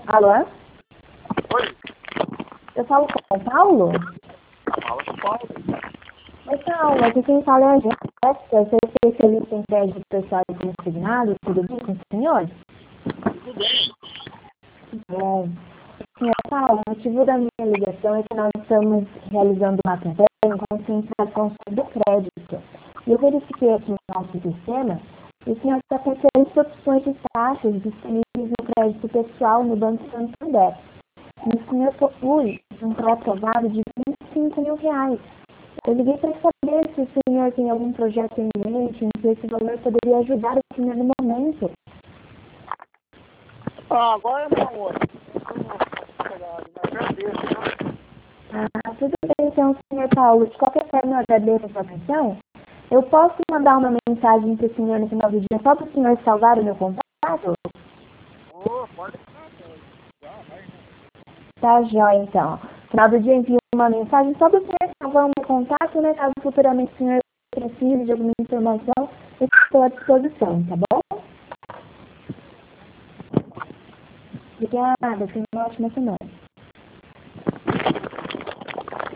Alô? Oi, Eu falo com o Paulo? fala com o Paulo. Oi, Paulo. Aqui quem fala é a Jéssica. Eu sou especialista em crédito pessoal e consignado. Tudo bem com o senhor? Tudo bem? Bom. Senhor Paulo, o motivo da minha ligação é que nós estamos realizando uma campanha em conscientização sobre o crédito. E eu verifiquei aqui no nosso sistema e o senhor está com 6 opções de taxas disponíveis no crédito pessoal no Banco Santander. E o senhor possui um pré-aprovado de R$ 25.000. Eu liguei para saber se o senhor tem algum projeto em mente em que esse valor poderia ajudar o senhor no momento. Agora não, moço. Agradeço. Tudo bem então, senhor Paulo. De qualquer forma, eu agradeço a sua atenção. Eu posso mandar uma mensagem para o senhor no final do dia só para o senhor salvar o meu contato? Pode. Tá jóia, então. No final do dia, envio uma mensagem só para o senhor salvar o meu contato, né? Caso futuramente o senhor precise de alguma informação, eu estou à disposição, tá bom? Obrigada, tenha uma ótima semana.